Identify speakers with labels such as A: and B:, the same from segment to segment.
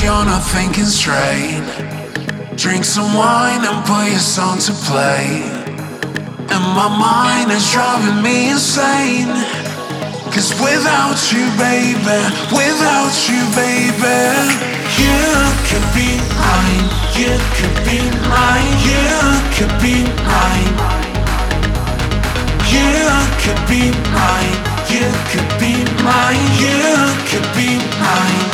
A: you're not thinking straight. Drink some wine and put your song to play. And my mind is driving me insane. Cause without you, baby, without you, baby, you could be mine, you could be mine, you could be mine. You could be mine, you could be mine, you could be mine.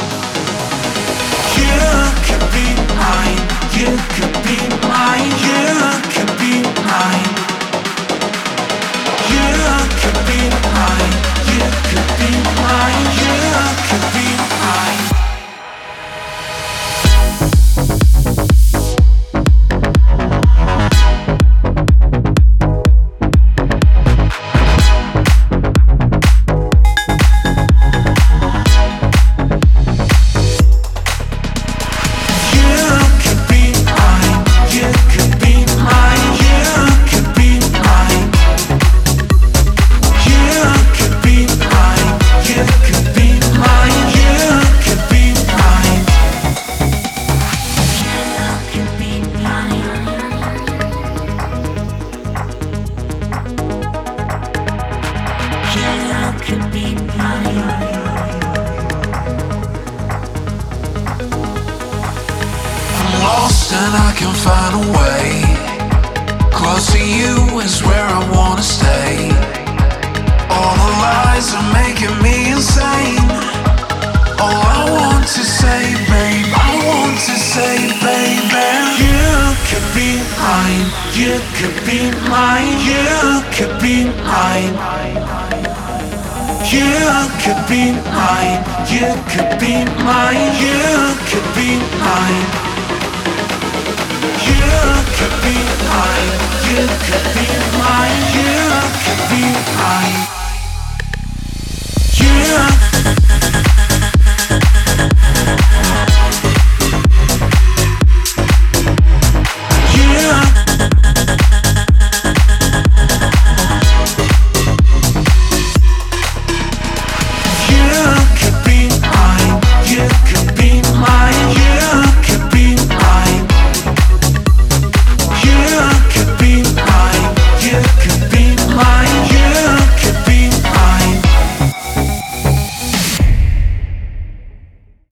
A: You could be mine, you could be mine, you could be mine. You could be mine, you could be mine, you could be mine. And I can find a way. Close to you is where I wanna stay. All the lies are making me insane. All I want to say, babe, I want to say, baby, you could be mine, you could be mine, you could be mine. You could be mine, you could be mine, you could be mine. You could be mine, you could be